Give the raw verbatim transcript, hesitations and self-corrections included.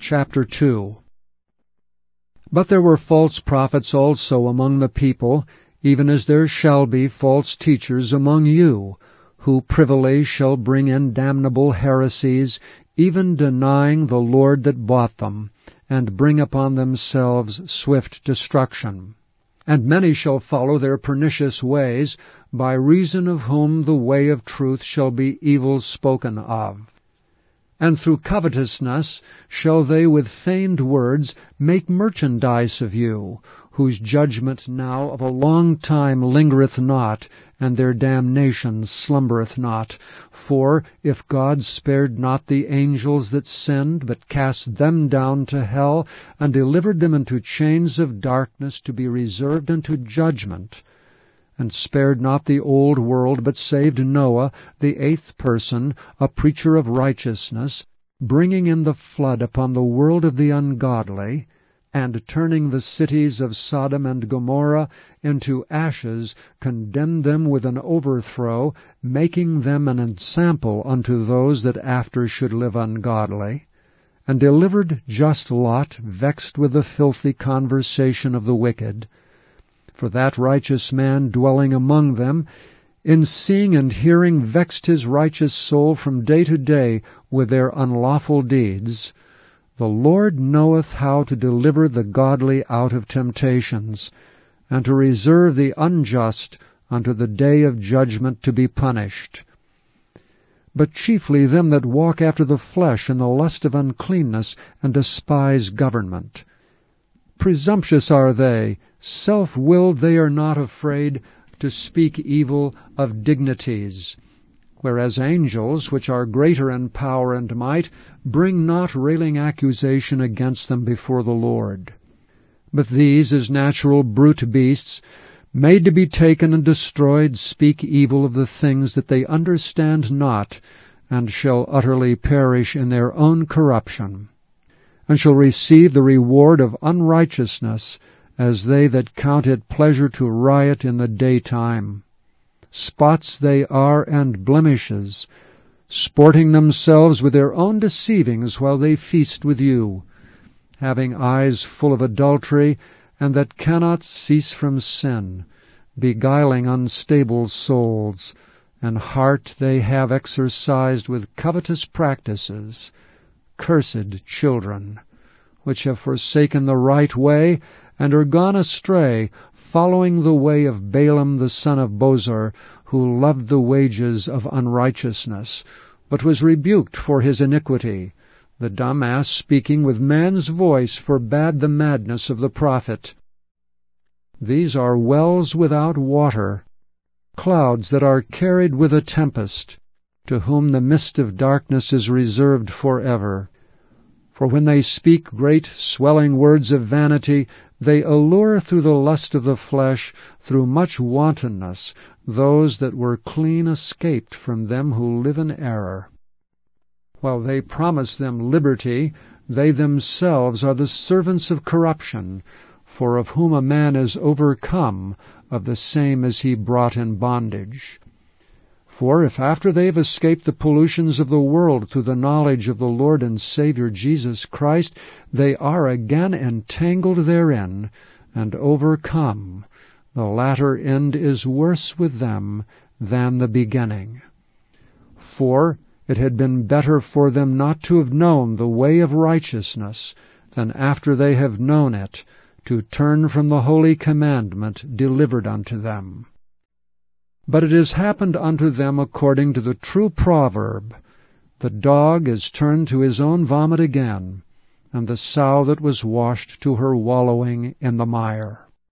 Chapter two. But there were false prophets also among the people, even as there shall be false teachers among you, who privily shall bring in damnable heresies, even denying the Lord that bought them, and bring upon themselves swift destruction. And many shall follow their pernicious ways, by reason of whom the way of truth shall be evil spoken of. And through covetousness shall they with feigned words make merchandise of you, whose judgment now of a long time lingereth not, and their damnation slumbereth not. For if God spared not the angels that sinned, but cast them down to hell, and delivered them into chains of darkness to be reserved unto judgment, and spared not the old world, but saved Noah, the eighth person, a preacher of righteousness, bringing in the flood upon the world of the ungodly, and turning the cities of Sodom and Gomorrah into ashes, condemned them with an overthrow, making them an ensample unto those that after should live ungodly, and delivered just Lot, vexed with the filthy conversation of the wicked. For that righteous man dwelling among them, in seeing and hearing vexed his righteous soul from day to day with their unlawful deeds. The Lord knoweth how to deliver the godly out of temptations, and to reserve the unjust unto the day of judgment to be punished. But chiefly them that walk after the flesh in the lust of uncleanness, and despise government. Presumptuous are they, self-willed, they are not afraid to speak evil of dignities, whereas angels, which are greater in power and might, bring not railing accusation against them before the Lord. But these, as natural brute beasts, made to be taken and destroyed, speak evil of the things that they understand not, and shall utterly perish in their own corruption, and shall receive the reward of unrighteousness, as they that count it pleasure to riot in the daytime. Spots they are and blemishes, sporting themselves with their own deceivings while they feast with you, having eyes full of adultery, and that cannot cease from sin, beguiling unstable souls, and heart they have exercised with covetous practices. Cursed children, which have forsaken the right way, and are gone astray, following the way of Balaam the son of Bosor, who loved the wages of unrighteousness, but was rebuked for his iniquity. The dumb ass, speaking with man's voice, forbade the madness of the prophet. These are wells without water, clouds that are carried with a tempest, to whom the mist of darkness is reserved forever. For when they speak great swelling words of vanity, they allure through the lust of the flesh, through much wantonness, those that were clean escaped from them who live in error. While they promise them liberty, they themselves are the servants of corruption, for of whom a man is overcome, of the same is he brought in bondage. For if after they have escaped the pollutions of the world through the knowledge of the Lord and Savior Jesus Christ, they are again entangled therein, and overcome, the latter end is worse with them than the beginning. For it had been better for them not to have known the way of righteousness, than after they have known it, to turn from the holy commandment delivered unto them. But it has happened unto them according to the true proverb, The dog is turned to his own vomit again, and the sow that was washed to her wallowing in the mire.